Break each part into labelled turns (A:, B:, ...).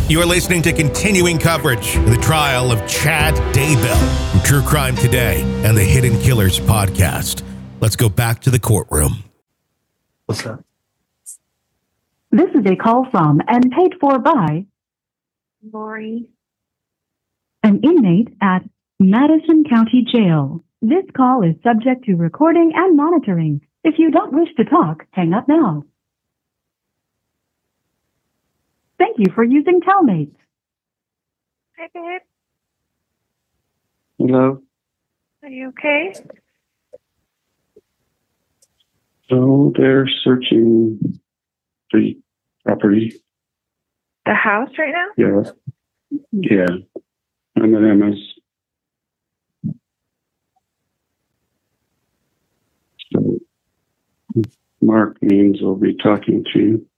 A: You are listening to continuing coverage of the trial of Chad Daybell from True Crime Today and the Hidden Killers podcast. Let's go back to the courtroom.
B: What's that?
C: This is a call from and paid for by
D: Lori.
C: An inmate at Madison County Jail. This call is subject to recording and monitoring. If you don't wish to talk, hang up now. Thank you for using Telmates.
D: Hi, babe.
B: Hello.
D: Are you okay?
B: So they're searching the property.
D: The house right now?
B: Yeah. Yeah. M&M's. So Mark means we'll be talking to you.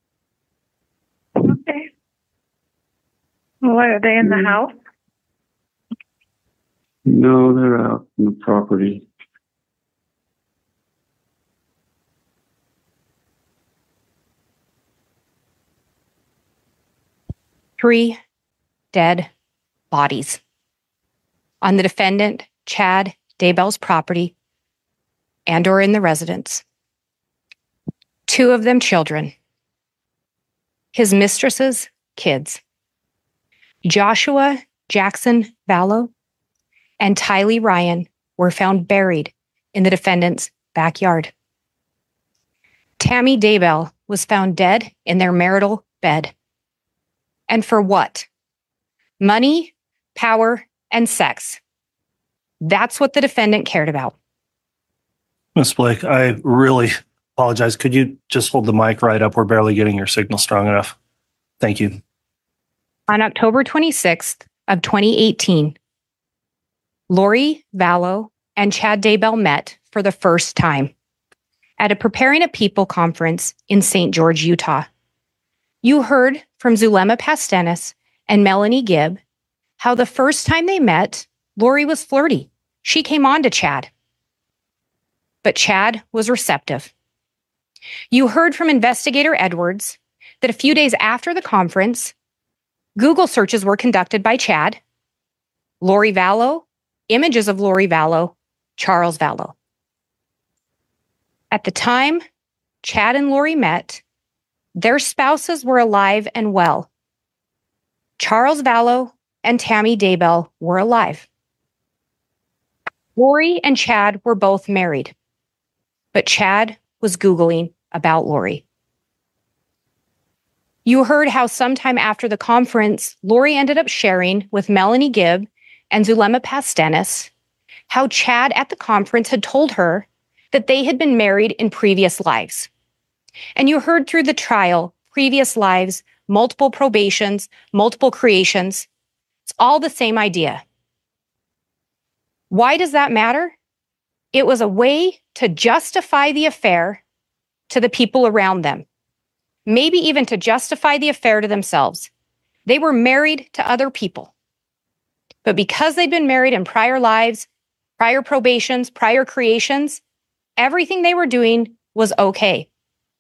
D: Okay. What, are they in the house?
B: No, they're out in the property.
E: Three dead bodies on the defendant, Chad Daybell's property and or in the residence. Two of them children. His mistress's kids. Joshua Jackson Vallow and Tylee Ryan were found buried in the defendant's backyard. Tammy Daybell was found dead in their marital bed. And for what? Money, power, and sex. That's what the defendant cared about.
F: Ms. Blake, I really apologize. Could you just hold the mic right up? We're barely getting your signal strong enough. Thank you.
E: On October 26th of 2018, Lori Vallow and Chad Daybell met for the first time at a Preparing a People conference in St. George, Utah. You heard from Zulema Pastenis and Melanie Gibb how the first time they met, Lori was flirty. She came on to Chad. But Chad was receptive. You heard from Investigator Edwards that a few days after the conference, Google searches were conducted by Chad, Lori Vallow, images of Lori Vallow, Charles Vallow. At the time Chad and Lori met, their spouses were alive and well. Charles Vallow and Tammy Daybell were alive. Lori and Chad were both married, but Chad was Googling about Lori. You heard how sometime after the conference, Lori ended up sharing with Melanie Gibb and Zulema Pastenis how Chad at the conference had told her that they had been married in previous lives. And you heard through the trial, previous lives, multiple probations, multiple creations. It's all the same idea. Why does that matter? It was a way to justify the affair to the people around them. Maybe even to justify the affair to themselves. They were married to other people. But because they'd been married in prior lives, prior probations, prior creations, everything they were doing was okay.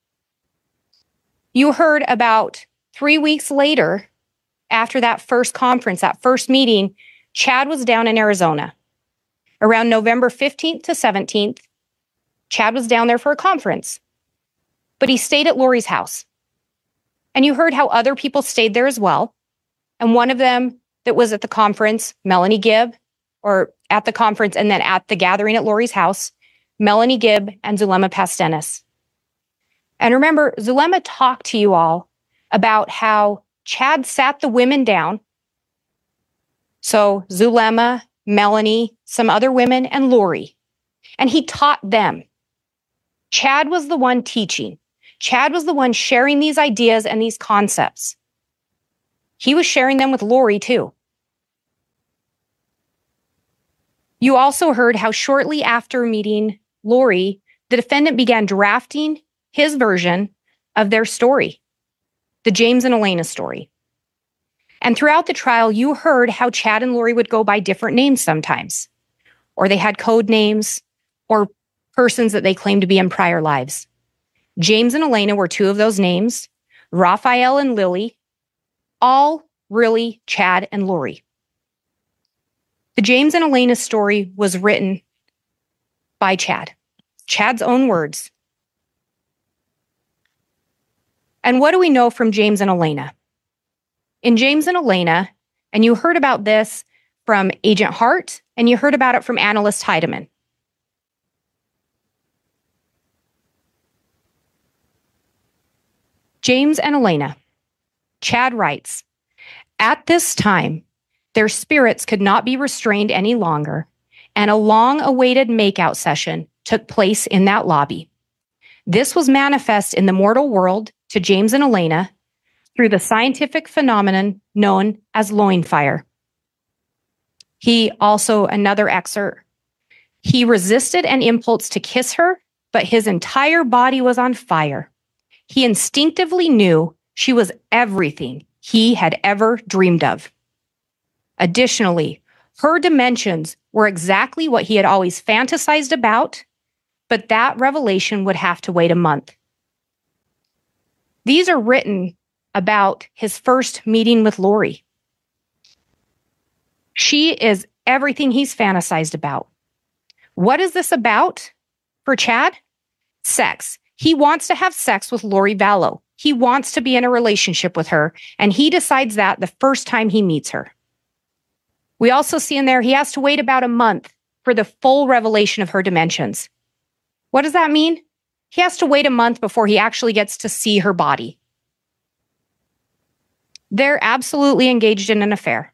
E: You heard about 3 weeks later, after that first conference, that first meeting, Chad was down in Arizona. Around November 15th to 17th, Chad was down there for a conference. But he stayed at Lori's house. And you heard how other people stayed there as well. And one of them that was at the conference, Melanie Gibb, or at the conference and then at the gathering at Lori's house, Melanie Gibb and Zulema Pastenis. And remember, Zulema talked to you all about how Chad sat the women down. So Zulema, Melanie, some other women, and Lori. And he taught them. Chad was the one teaching. Chad was the one sharing these ideas and these concepts. He was sharing them with Lori too. You also heard how shortly after meeting Lori, the defendant began drafting his version of their story, the James and Elena story. And throughout the trial, you heard how Chad and Lori would go by different names sometimes, or they had code names, or persons that they claimed to be in prior lives. James and Elena were two of those names. Raphael and Lily all really Chad and Lori. The James and Elena story was written by Chad. Chad's own words. And what do we know from James and Elena? In James and Elena, and you heard about this from Agent Hart, and you heard about it from Analyst Heidemann. James and Elena. Chad writes, at this time, their spirits could not be restrained any longer, and a long-awaited makeout session took place in that lobby. This was manifest in the mortal world to James and Elena through the scientific phenomenon known as loin fire. He also, another excerpt, he resisted an impulse to kiss her, but his entire body was on fire. He instinctively knew she was everything he had ever dreamed of. Additionally, her dimensions were exactly what he had always fantasized about, but that revelation would have to wait a month. These are written about his first meeting with Lori. She is everything he's fantasized about. What is this about for Chad? Sex. He wants to have sex with Lori Vallow. He wants to be in a relationship with her, and he decides that the first time he meets her. We also see in there he has to wait about a month for the full revelation of her dimensions. What does that mean? He has to wait a month before he actually gets to see her body. They're absolutely engaged in an affair.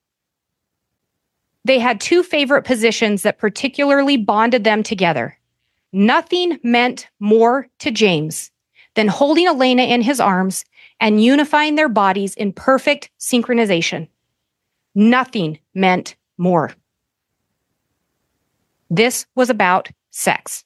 E: They had two favorite positions that particularly bonded them together. Nothing meant more to James than holding Elena in his arms and unifying their bodies in perfect synchronization. Nothing meant more. This was about sex.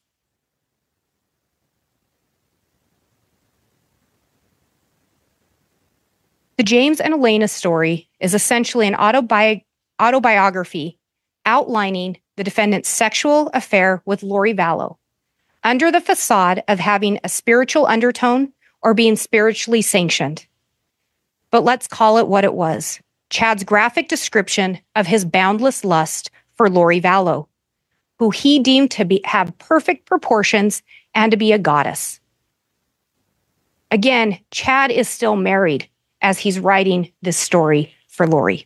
E: The James and Elena story is essentially an autobiography outlining the defendant's sexual affair with Lori Vallow under the facade of having a spiritual undertone or being spiritually sanctioned. But let's call it what it was. Chad's graphic description of his boundless lust for Lori Vallow, who he deemed to have perfect proportions and to be a goddess. Again, Chad is still married as he's writing this story for Lori.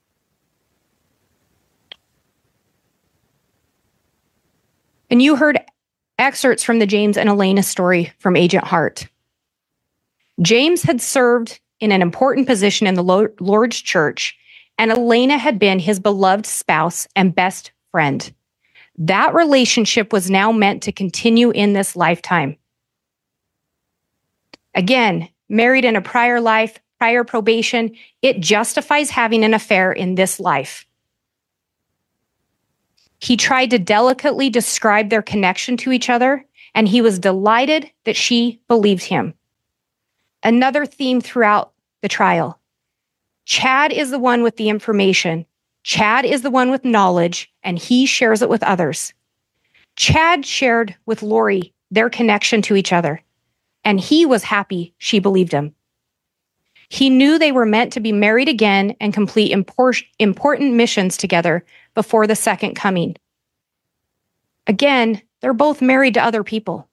E: And you heard excerpts from the James and Elena story from Agent Hart. James had served in an important position in the Lord's church, and Elena had been his beloved spouse and best friend. That relationship was now meant to continue in this lifetime. Again, married in a prior life, prior probation, it justifies having an affair in this life. He tried to delicately describe their connection to each other, and he was delighted that she believed him. Another theme throughout the trial. Chad is the one with the information. Chad is the one with knowledge, and he shares it with others. Chad shared with Lori their connection to each other, and he was happy she believed him. He knew they were meant to be married again and complete important missions together before the second coming. Again, they're both married to other people.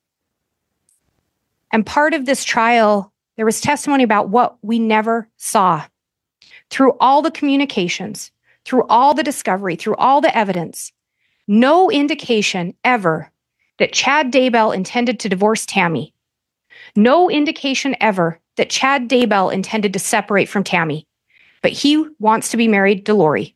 E: And part of this trial, there was testimony about what we never saw. Through all the communications, through all the discovery, through all the evidence, no indication ever that Chad Daybell intended to divorce Tammy. No indication ever that Chad Daybell intended to separate from Tammy, but he wants to be married to Lori.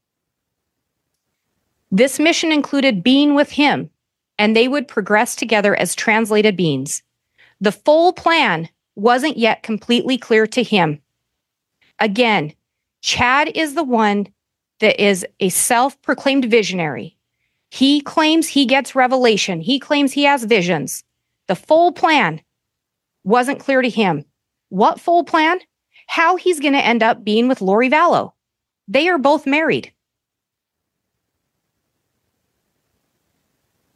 E: This mission included being with him, and they would progress together as translated beings. The full plan wasn't yet completely clear to him. Again, Chad is the one that is a self-proclaimed visionary. He claims he gets revelation. He claims he has visions. The full plan wasn't clear to him. What full plan? How he's going to end up being with Lori Vallow. They are both married.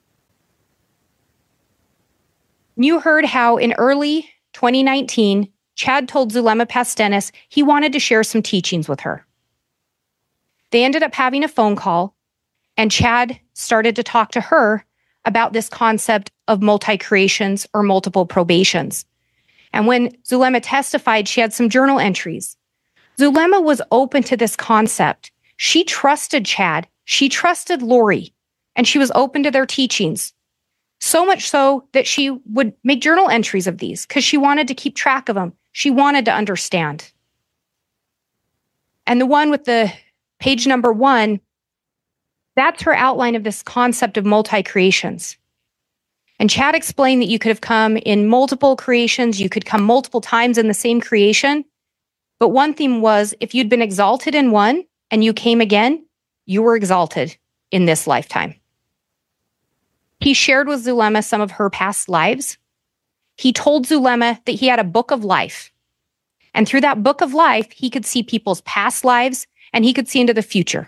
E: You heard how in early 2019, Chad told Zulema Pastenis he wanted to share some teachings with her. They ended up having a phone call, and Chad started to talk to her about this concept of multi-creations or multiple probations. And when Zulema testified, she had some journal entries. Zulema was open to this concept. She trusted Chad. She trusted Lori, and she was open to their teachings. So much so that she would make journal entries of these because she wanted to keep track of them. She wanted to understand. And the one with the page number 1, that's her outline of this concept of multi-creations. And Chad explained that you could have come in multiple creations, you could come multiple times in the same creation. But one theme was if you'd been exalted in one and you came again, you were exalted in this lifetime. He shared with Zulema some of her past lives. He told Zulema that he had a book of life. And through that book of life, he could see people's past lives and he could see into the future.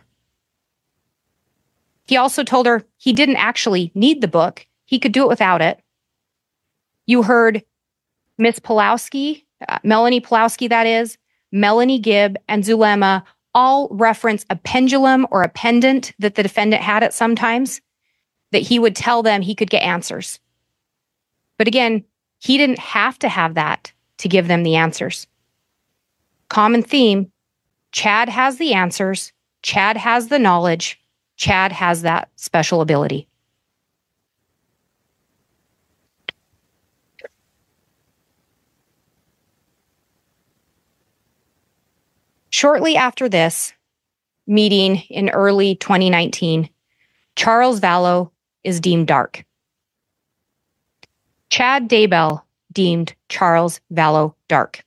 E: He also told her he didn't actually need the book. He could do it without it. You heard Miss Pulowski, Melanie Pulowski, that is, Melanie Gibb, and Zulema all reference a pendulum or a pendant that the defendant had at some times that he would tell them he could get answers. But again, he didn't have to have that to give them the answers. Common theme, Chad has the answers, Chad has the knowledge, Chad has that special ability. Shortly after this meeting in early 2019, Charles Vallow is deemed dark. Chad Daybell deemed Charles Vallow dark.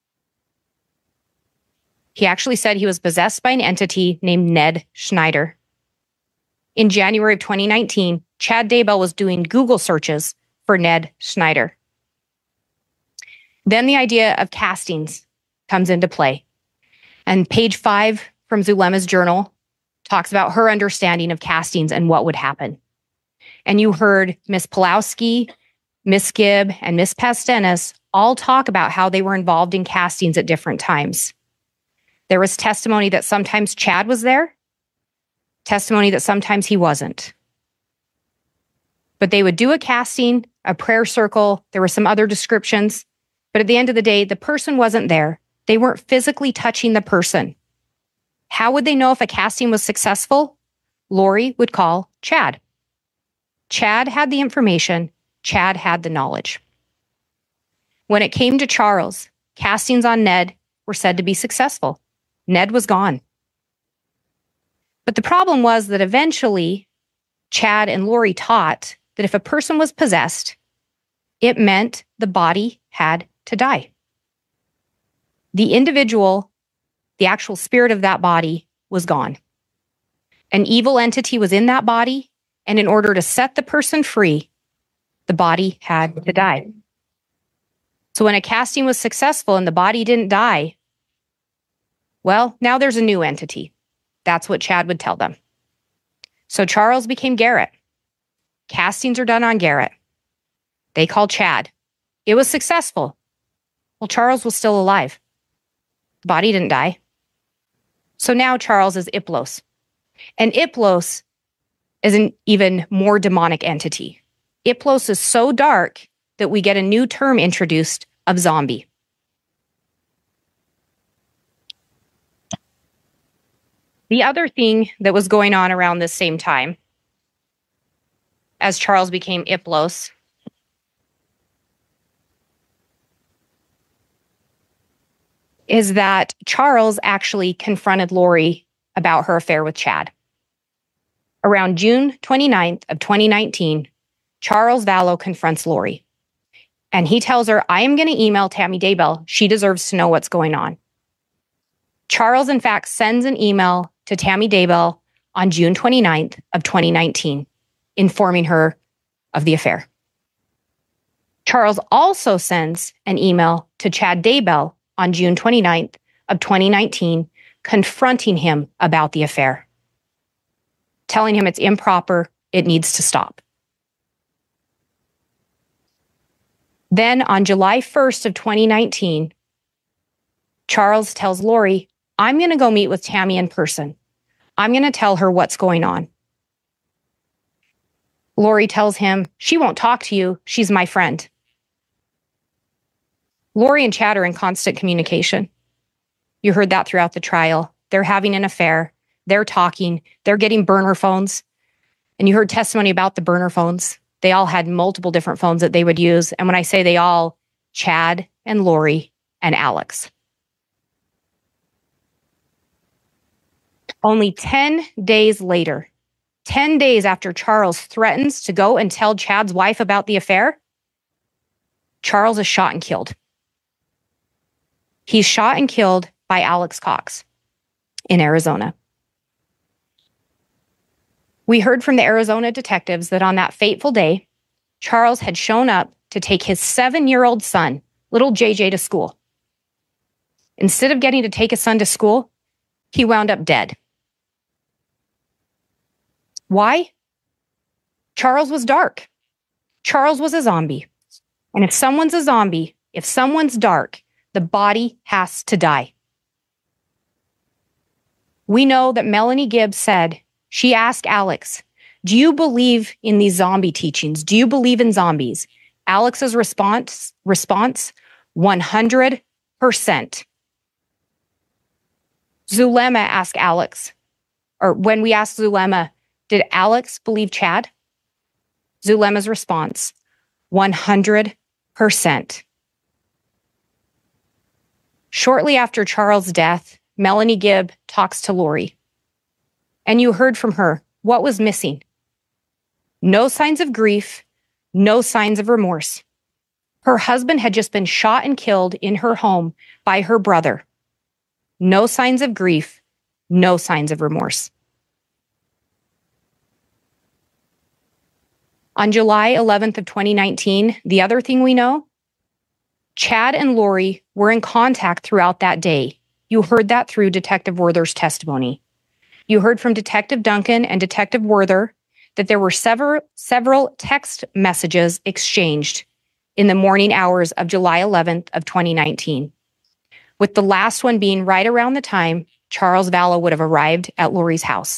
E: He actually said he was possessed by an entity named Ned Schneider. In January of 2019, Chad Daybell was doing Google searches for Ned Schneider. Then the idea of castings comes into play. And page 5 from Zulema's journal talks about her understanding of castings and what would happen. And you heard Miss Pulowski, Miss Gibb, and Miss Pastenis all talk about how they were involved in castings at different times. There was testimony that sometimes Chad was there, testimony that sometimes he wasn't. But they would do a casting, a prayer circle, there were some other descriptions, but at the end of the day, the person wasn't there. They weren't physically touching the person. How would they know if a casting was successful? Lori would call Chad. Chad had the information. Chad had the knowledge. When it came to Charles, castings on Ned were said to be successful. Ned was gone. But the problem was that eventually, Chad and Lori taught that if a person was possessed, it meant the body had to die. The individual, the actual spirit of that body, was gone. An evil entity was in that body, and in order to set the person free, the body had to die. So when a casting was successful and the body didn't die, well, now there's a new entity. That's what Chad would tell them. So Charles became Garrett. Castings are done on Garrett. They called Chad. It was successful. Well, Charles was still alive. The body didn't die. So now Charles is Iplos. And Iplos is an even more demonic entity. Iplos is so dark that we get a new term introduced of zombie. The other thing that was going on around this same time, as Charles became Iplos, is that Charles actually confronted Lori about her affair with Chad. Around June 29th of 2019, Charles Vallow confronts Lori. And he tells her, I am going to email Tammy Daybell. She deserves to know what's going on. Charles, in fact, sends an email to Tammy Daybell on June 29th of 2019, informing her of the affair. Charles also sends an email to Chad Daybell on June 29th of 2019, confronting him about the affair, telling him it's improper, it needs to stop. Then on July 1st of 2019, Charles tells Lori, I'm going to go meet with Tammy in person. I'm going to tell her what's going on. Lori tells him, she won't talk to you. She's my friend. Lori and Chad are in constant communication. You heard that throughout the trial. They're having an affair. They're talking. They're getting burner phones. And you heard testimony about the burner phones. They all had multiple different phones that they would use. And when I say they all, Chad and Lori and Alex. Only 10 days later, 10 days after Charles threatens to go and tell Chad's wife about the affair, Charles is shot and killed. He's shot and killed by Alex Cox in Arizona. We heard from the Arizona detectives that on that fateful day, Charles had shown up to take his 7-year-old son, little JJ, to school. Instead of getting to take his son to school, he wound up dead. Why? Charles was dark. Charles was a zombie. And if someone's a zombie, if someone's dark, the body has to die. We know that Melanie Gibbs said, she asked Alex, do you believe in these zombie teachings? Do you believe in zombies? Alex's response, 100%. Zulema asked Alex, or when we asked Zulema, did Alex believe Chad? Zulema's response, 100%. Shortly after Charles' death, Melanie Gibb talks to Lori. And you heard from her what was missing. No signs of grief, no signs of remorse. Her husband had just been shot and killed in her home by her brother. No signs of grief, no signs of remorse. On July 11th of 2019, the other thing we know, Chad and Lori were in contact throughout that day. You heard that through Detective Werther's testimony. You heard from Detective Duncan and Detective Werther that there were several text messages exchanged in the morning hours of July 11th of 2019, with the last one being right around the time Charles Vallow would have arrived at Lori's house.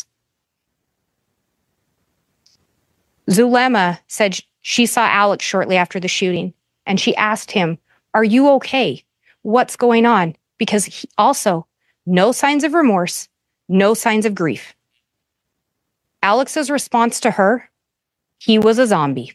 E: Zulema said she saw Alex shortly after the shooting, and she asked him, are you okay? What's going on? Because he also, no signs of remorse, no signs of grief. Alex's response to her, he was a zombie.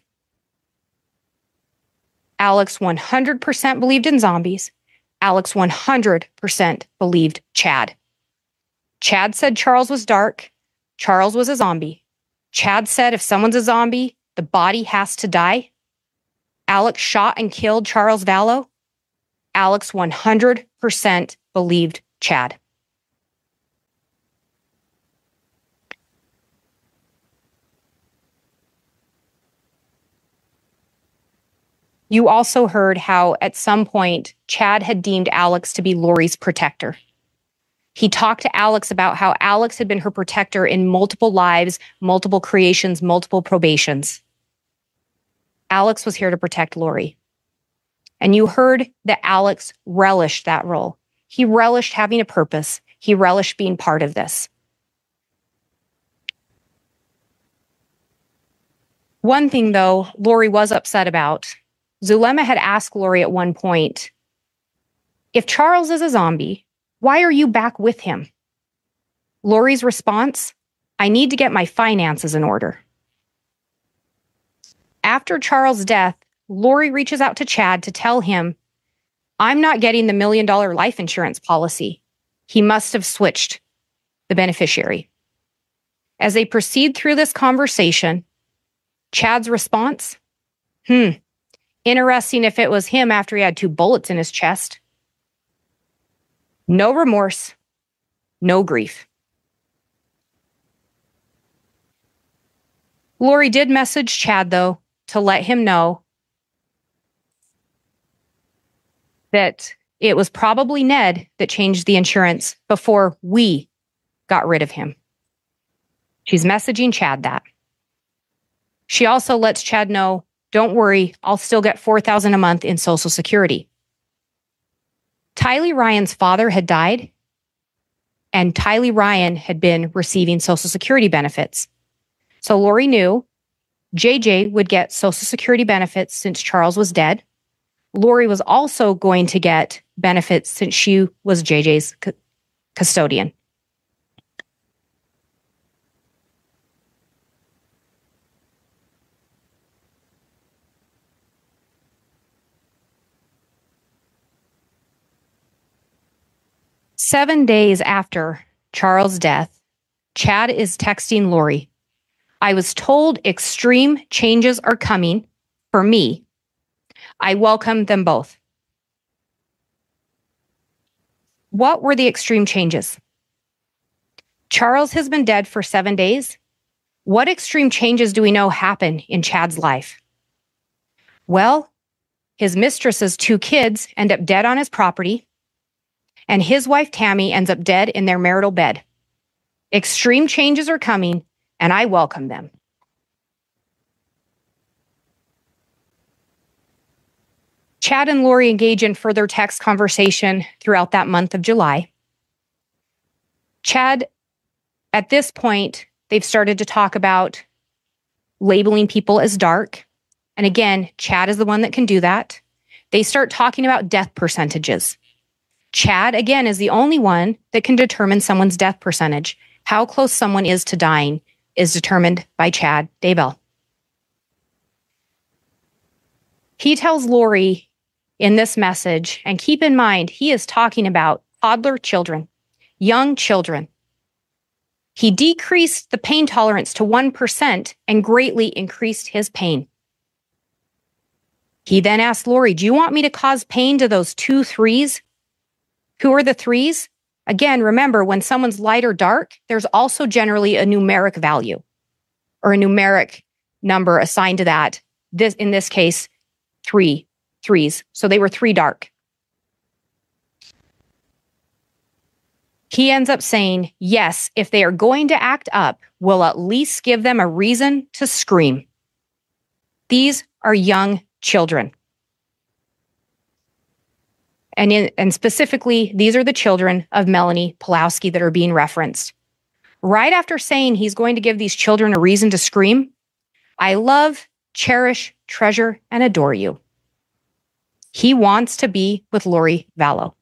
E: Alex 100% believed in zombies. Alex 100% believed Chad. Chad said Charles was dark. Charles was a zombie. Chad said if someone's a zombie, the body has to die. Alex shot and killed Charles Vallow. Alex 100% believed Chad. You also heard how at some point Chad had deemed Alex to be Lori's protector. He talked to Alex about how Alex had been her protector in multiple lives, multiple creations, multiple probations. Alex was here to protect Lori. And you heard that Alex relished that role. He relished having a purpose. He relished being part of this. One thing, though, Lori was upset about. Zulema had asked Lori at one point, if Charles is a zombie, why are you back with him? Lori's response, I need to get my finances in order. After Charles' death, Lori reaches out to Chad to tell him, I'm not getting the $1 million life insurance policy. He must have switched the beneficiary. As they proceed through this conversation, Chad's response, interesting if it was him after he had 2 bullets in his chest. No remorse, no grief. Lori did message Chad, though, to let him know that it was probably Ned that changed the insurance before we got rid of him. She's messaging Chad that. She also lets Chad know, don't worry, I'll still get $4,000 a month in Social Security. Tylee Ryan's father had died, and Tylee Ryan had been receiving Social Security benefits. So Lori knew JJ would get Social Security benefits since Charles was dead. Lori was also going to get benefits since she was JJ's custodian. Seven days after Charles' death, Chad is texting Lori. I was told extreme changes are coming for me. I welcome them both. What were the extreme changes? Charles has been dead for 7 days. What extreme changes do we know happen in Chad's life? Well, his mistress's 2 kids end up dead on his property, and his wife Tammy ends up dead in their marital bed. Extreme changes are coming, and I welcome them. Chad and Lori engage in further text conversation throughout that month of July. Chad, at this point, they've started to talk about labeling people as dark. And again, Chad is the one that can do that. They start talking about death percentages. Chad, again, is the only one that can determine someone's death percentage. How close someone is to dying is determined by Chad Daybell. He tells Lori in this message, and keep in mind, he is talking about toddler children, young children. He decreased the pain tolerance to 1% and greatly increased his pain. He then asked Lori, do you want me to cause pain to those 2 3s? Who are the 3s? Again, remember, when someone's light or dark, there's also generally a numeric value or a numeric number assigned to that. In this case, 3 3s. So they were 3 dark. He ends up saying, yes, if they are going to act up, we'll at least give them a reason to scream. These are young children. And specifically, these are the children of Melanie Pulowski that are being referenced. Right after saying he's going to give these children a reason to scream, I love, cherish, treasure, and adore you. He wants to be with Lori Vallow.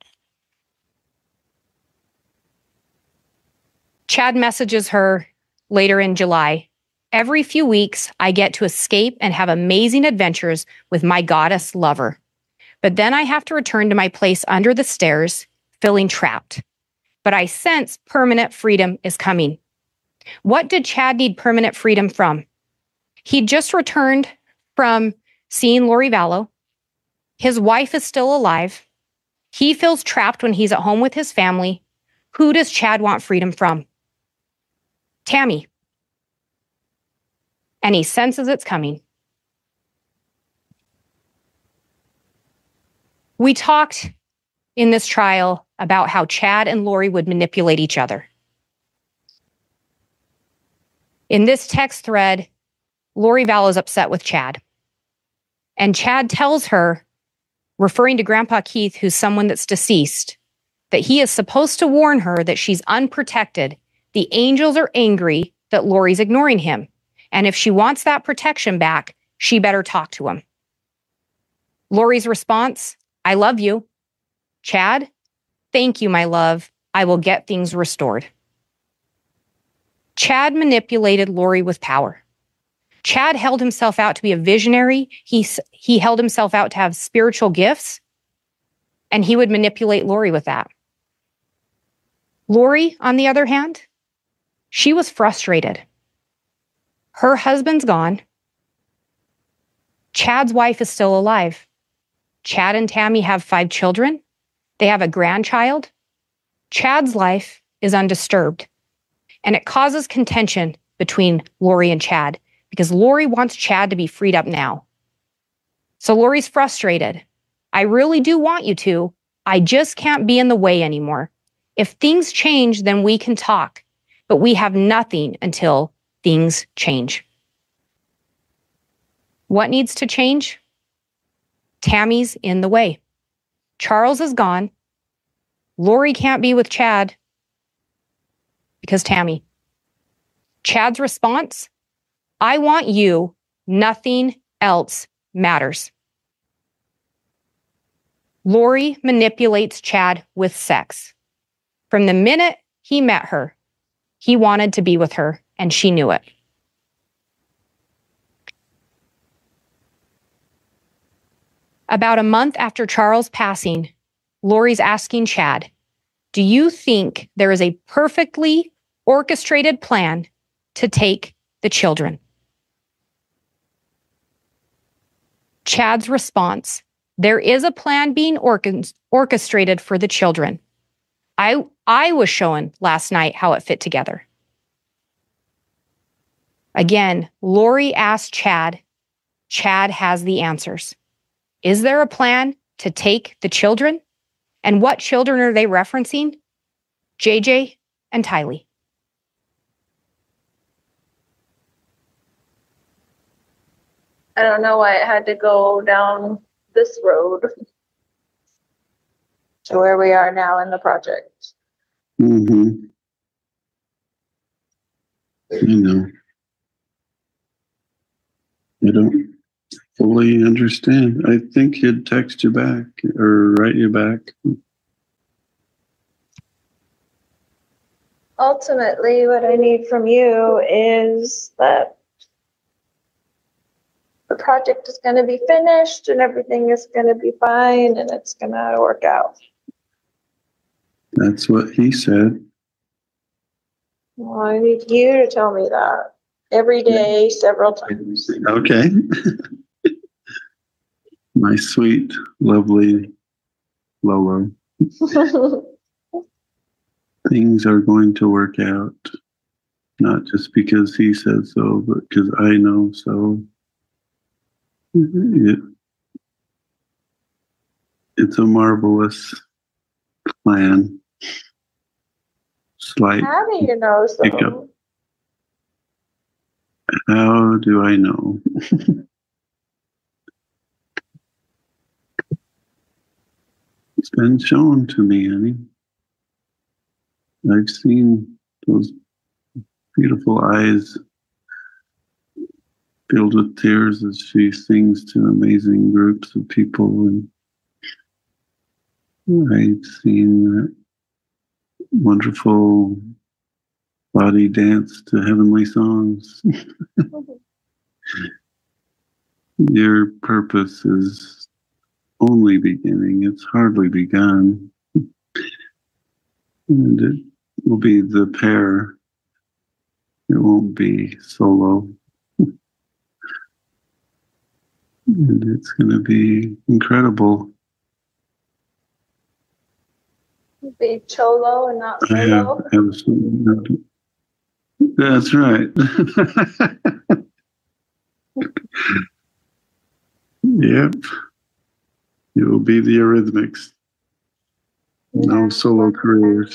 E: Chad messages her later in July. Every few weeks, I get to escape and have amazing adventures with my goddess lover. But then I have to return to my place under the stairs, feeling trapped. But I sense permanent freedom is coming. What did Chad need permanent freedom from? He just returned from seeing Lori Vallow. His wife is still alive. He feels trapped when he's at home with his family. Who does Chad want freedom from? Tammy. And he senses it's coming. We talked in this trial about how Chad and Lori would manipulate each other. In this text thread, Lori Vallow is upset with Chad. And Chad tells her, referring to Grandpa Keith, who's someone that's deceased, that he is supposed to warn her that she's unprotected. The angels are angry that Lori's ignoring him. And if she wants that protection back, she better talk to him. Lori's response, I love you. Chad, thank you, my love. I will get things restored. Chad manipulated Lori with power. Chad held himself out to be a visionary. He held himself out to have spiritual gifts, and he would manipulate Lori with that. Lori, on the other hand, she was frustrated. Her husband's gone. Chad's wife is still alive. Chad and Tammy have 5 children. They have a grandchild. Chad's life is undisturbed. And it causes contention between Lori and Chad because Lori wants Chad to be freed up now. So Lori's frustrated. I really do want you to. I just can't be in the way anymore. If things change, then we can talk. But we have nothing until things change. What needs to change? Tammy's in the way. Charles is gone. Lori can't be with Chad because Tammy. Chad's response, I want you. Nothing else matters. Lori manipulates Chad with sex. From the minute he met her, he wanted to be with her, and she knew it. About a month after Charles' passing, Lori's asking Chad, do you think there is a perfectly orchestrated plan to take the children? Chad's response, there is a plan being orchestrated for the children. I was shown last night how it fit together. Again, Lori asked Chad. Chad has the answers. Is there a plan to take the children? And what children are they referencing? JJ and Tylee.
D: I don't know why it had to go down this road to where we are now in the project.
B: Mm-hmm. I know. I don't fully understand. I think he'd text you back or write you back.
D: Ultimately, what I need from you is that the project is going to be finished and everything is going to be fine and it's going to work out.
B: That's what he said.
D: Well, I need you to tell me that every day, several times.
B: Okay. My sweet, lovely Lolo. Things are going to work out. Not just because he says so, but because I know so. It's a marvelous plan. Slight.
D: How do you know so?
B: How do I know? It's been shown to me, honey. I've seen those beautiful eyes filled with tears as she sings to amazing groups of people. And I've seen that wonderful body dance to heavenly songs. Your purpose is only beginning. It's hardly begun. And it will be the pair. It won't be solo. And it's going to be incredible.
D: Be cholo and not
B: I have
D: solo.
B: absolutely. That's right. Yep. It will be the Eurythmics. No solo careers.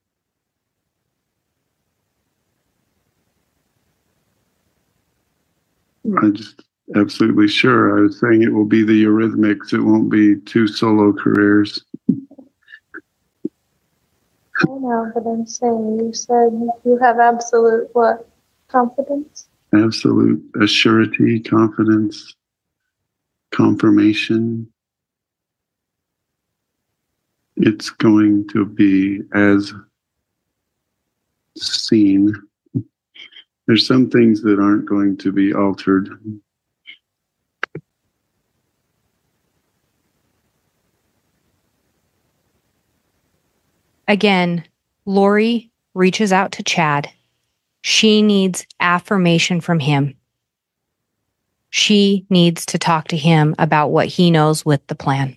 B: I'm just absolutely sure. I was saying it will be the Eurythmics. It won't be two solo careers.
D: I know, but I'm saying you said you have absolute what? Confidence?
B: Absolute assurity, confidence, confirmation. It's going to be as seen. There's some things that aren't going to be altered.
E: Again, Lori reaches out to Chad. She needs affirmation from him. She needs to talk to him about what he knows with the plan.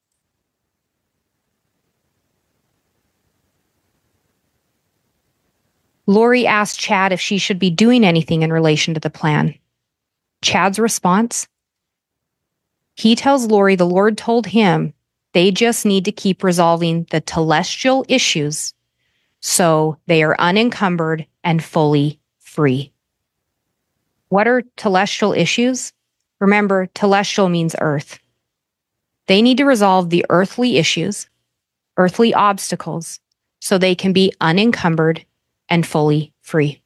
E: Lori asked Chad if she should be doing anything in relation to the plan. Chad's response? He tells Lori the Lord told him they just need to keep resolving the telestial issues so they are unencumbered and fully free. What are telestial issues? Remember, telestial means earth. They need to resolve the earthly issues earthly obstacles so they can be unencumbered and fully free.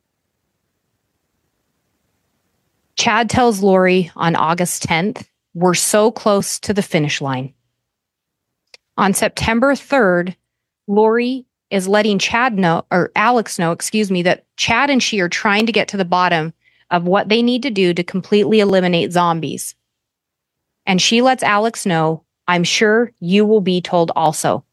E: Chad tells Lori on August 10th, we're so close to the finish line. On September 3rd, Lori is letting Alex know, that Chad and she are trying to get to the bottom of what they need to do to completely eliminate zombies. And she lets Alex know, I'm sure you will be told also.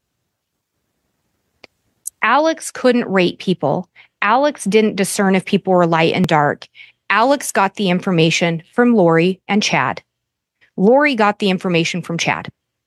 E: Alex couldn't rate people. Alex didn't discern if people were light and dark. Alex got the information from Lori and Chad. Lori got the information from Chad.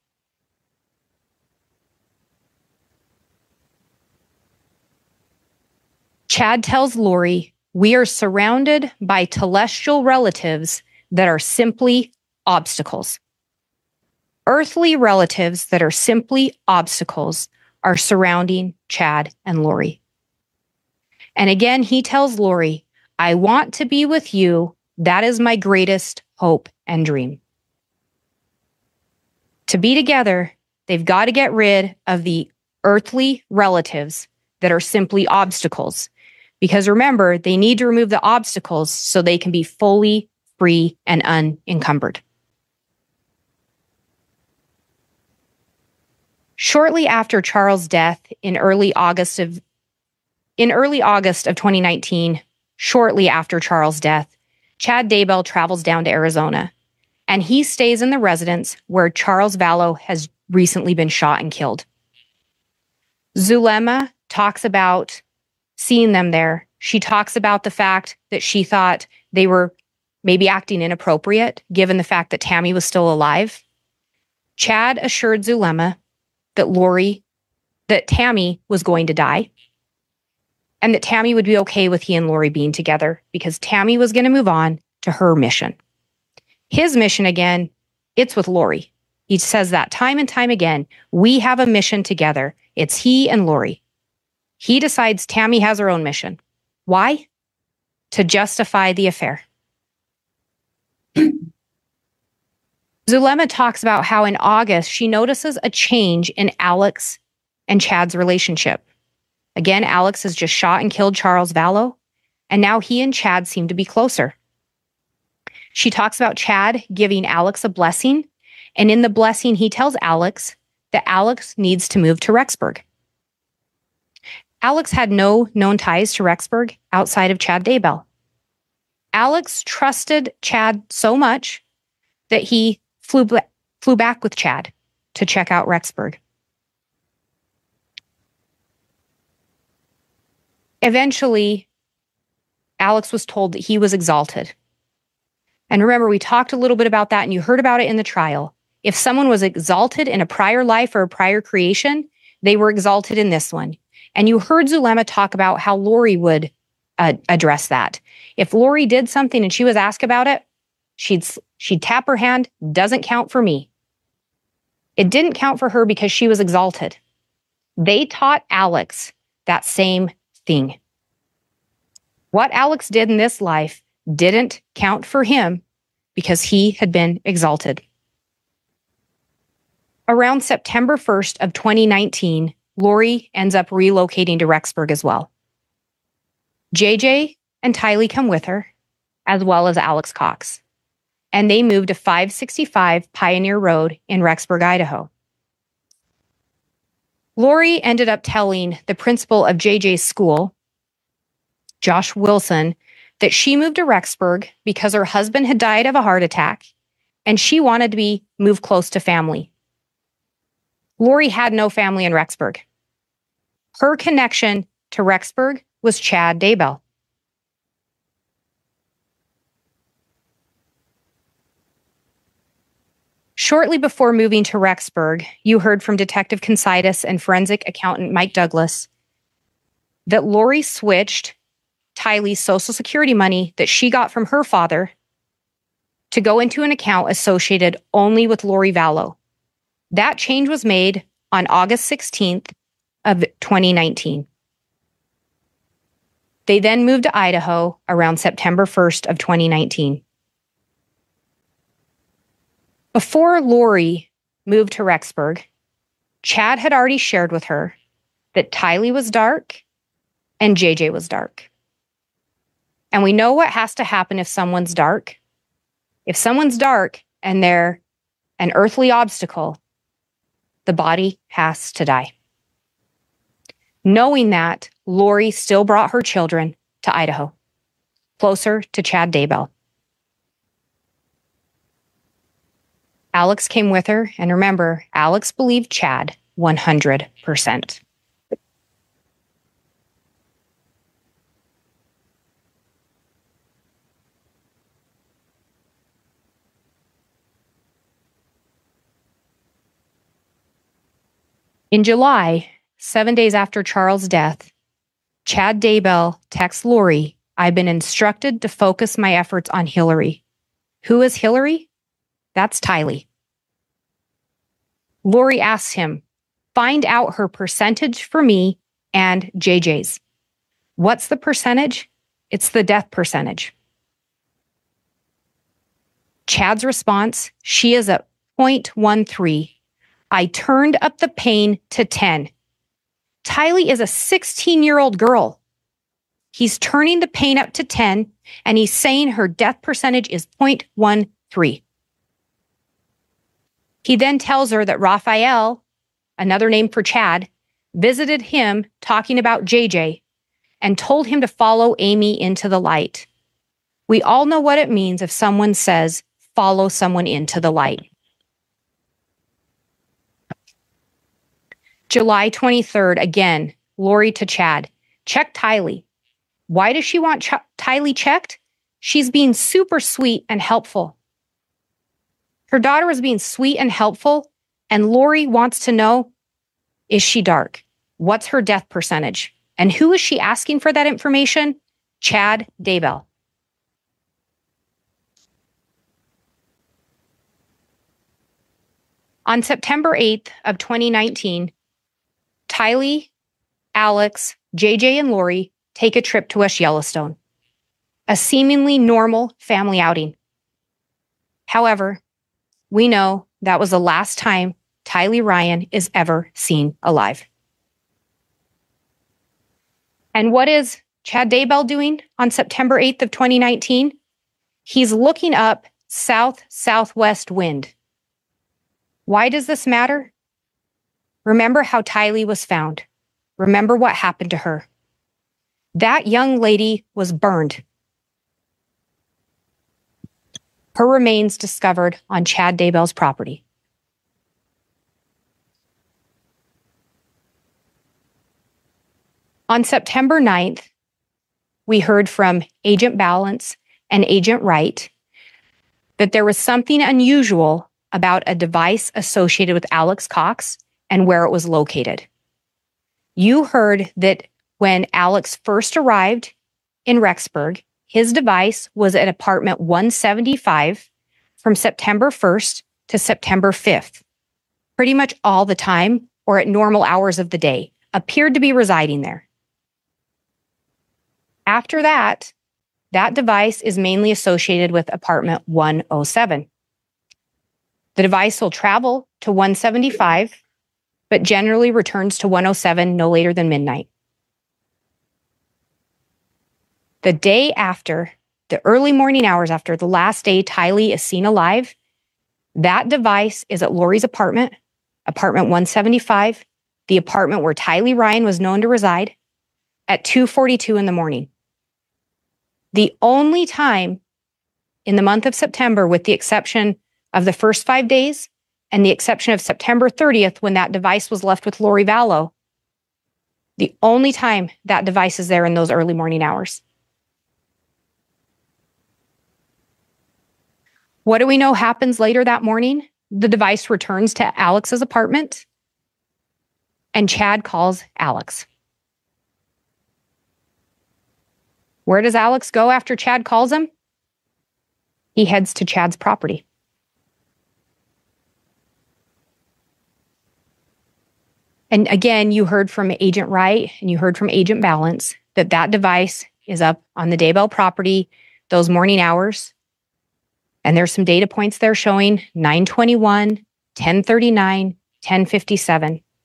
E: Chad tells Lori, we are surrounded by telestial relatives that are simply obstacles. Earthly relatives that are simply obstacles are surrounding Chad and Lori. And again, he tells Lori, I want to be with you. That is my greatest hope and dream. To be together, they've got to get rid of the earthly relatives that are simply obstacles. Because remember, they need to remove the obstacles so they can be fully free and unencumbered. Shortly after Charles' death in early August of 2019, shortly after Charles' death, Chad Daybell travels down to Arizona, and he stays in the residence where Charles Vallow has recently been shot and killed. Zulema talks about seeing them there. She talks about the fact that she thought they were maybe acting inappropriate, given the fact that Tammy was still alive. Chad assured Zulema that Tammy was going to die, and that Tammy would be okay with he and Lori being together because Tammy was going to move on to her mission. His mission, again, it's with Lori. He says that time and time again, we have a mission together. It's he and Lori. He decides Tammy has her own mission. Why? To justify the affair. Zulema talks about how in August, she notices a change in Alex and Chad's relationship. Again, Alex has just shot and killed Charles Vallow, and now he and Chad seem to be closer. She talks about Chad giving Alex a blessing, and in the blessing, he tells Alex that Alex needs to move to Rexburg. Alex had no known ties to Rexburg outside of Chad Daybell. Alex trusted Chad so much that he flew back with Chad to check out Rexburg. Eventually, Alex was told that he was exalted. And remember, we talked a little bit about that, and you heard about it in the trial. If someone was exalted in a prior life or a prior creation, they were exalted in this one. And you heard Zulema talk about how Lori would address that. If Lori did something and she was asked about it, she'd tap her hand, doesn't count for me. It didn't count for her because she was exalted. They taught Alex that same thing. What Alex did in this life didn't count for him because he had been exalted. Around September 1st of 2019, Lori ends up relocating to Rexburg as well. JJ and Tylee come with her, as well as Alex Cox, and they move to 565 Pioneer Road in Rexburg, Idaho. Lori ended up telling the principal of JJ's school, Josh Wilson, that she moved to Rexburg because her husband had died of a heart attack and she wanted to be moved close to family. Lori had no family in Rexburg. Her connection to Rexburg was Chad Daybell. Shortly before moving to Rexburg, you heard from Detective Considas and forensic accountant Mike Douglas that Lori switched Tylee's Social Security money that she got from her father to go into an account associated only with Lori Vallow. That change was made on August 16th of 2019. They then moved to Idaho around September 1st of 2019. Before Lori moved to Rexburg, Chad had already shared with her that Tylee was dark and JJ was dark. And we know what has to happen if someone's dark. If someone's dark and they're an earthly obstacle, the body has to die. Knowing that, Lori still brought her children to Idaho, closer to Chad Daybell. Alex came with her, and remember, Alex believed Chad 100%. In July, 7 days after Charles' death, Chad Daybell texts Lori, "I've been instructed to focus my efforts on Hillary." Who is Hillary? That's Tylee. Lori asks him, "Find out her percentage for me and JJ's." What's the percentage? It's the death percentage. Chad's response, "She is at 0.13. I turned up the pain to 10. Tylee is a 16-year-old girl. He's turning the pain up to 10, and he's saying her death percentage is 0.13. He then tells her that Raphael, another name for Chad, visited him talking about JJ and told him to follow Amy into the light. We all know what it means if someone says, follow someone into the light. July 23rd, again, Lori to Chad. Check Tylee. Why does she want Tylee checked? She's being super sweet and helpful. Her daughter is being sweet and helpful, and Lori wants to know, is she dark? What's her death percentage? And who is she asking for that information? Chad Daybell. On September 8th of 2019, Tylee, Alex, JJ, and Lori take a trip to West Yellowstone, a seemingly normal family outing. However, we know that was the last time Tylee Ryan is ever seen alive. And what is Chad Daybell doing on September 8th of 2019? He's looking up south-southwest wind. Why does this matter? Remember how Tylee was found. Remember what happened to her. That young lady was burned. Her remains discovered on Chad Daybell's property. On September 9th, we heard from Agent Balance and Agent Wright that there was something unusual about a device associated with Alex Cox and where it was located. You heard that when Alex first arrived in Rexburg, his device was at apartment 175 from September 1st to September 5th. Pretty much all the time, or at normal hours of the day, appeared to be residing there. After that, that device is mainly associated with apartment 107. The device will travel to 175, but generally returns to 107 no later than midnight. The day after, the early morning hours after the last day Tylee is seen alive, that device is at Lori's apartment, apartment 175, the apartment where Tylee Ryan was known to reside, at 2:42 in the morning. The only time in the month of September, with the exception of the first 5 days and the exception of September 30th when that device was left with Lori Vallow, the only time that device is there in those early morning hours. What do we know happens later that morning? The device returns to Alex's apartment, and Chad calls Alex. Where does Alex go after Chad calls him? He heads to Chad's property. And again, you heard from Agent Wright and you heard from Agent Balance that that device is up on the Daybell property those morning hours. And there's some data points there showing 9:21, 10:39, 10:57.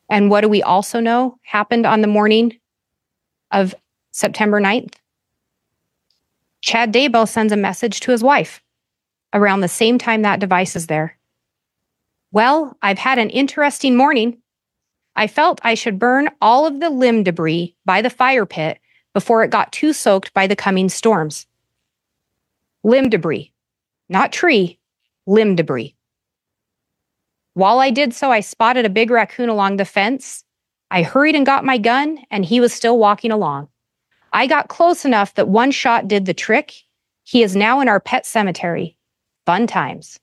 E: And what do we also know happened on the morning of September 9th? Chad Daybell sends a message to his wife around the same time that device is there. Well, I've had an interesting morning. I felt I should burn all of the limb debris by the fire pit before it got too soaked by the coming storms. Limb debris, not tree, limb debris. While I did so, I spotted a big raccoon along the fence. I hurried and got my gun, and he was still walking along. I got close enough that one shot did the trick. He is now in our pet cemetery. Fun times.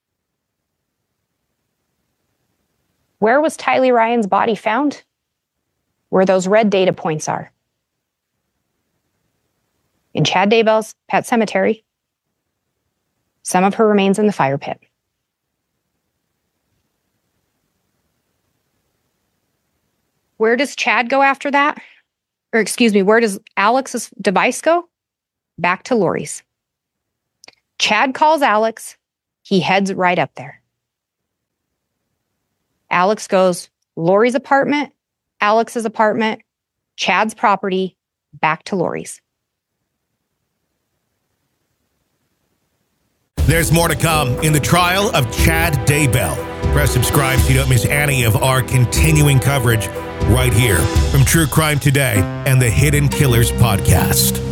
E: Where was Tylee Ryan's body found? Where those red data points are. In Chad Daybell's pet cemetery. Some of her remains in the fire pit. Where does Chad go after that? Or excuse me, where does Alex's device go? Back to Lori's. Chad calls Alex. He heads right up there. Alex goes, Lori's apartment, Alex's apartment, Chad's property, back to Lori's.
A: There's more to come in the trial of Chad Daybell. Press subscribe so you don't miss any of our continuing coverage right here from True Crime Today and the Hidden Killers podcast.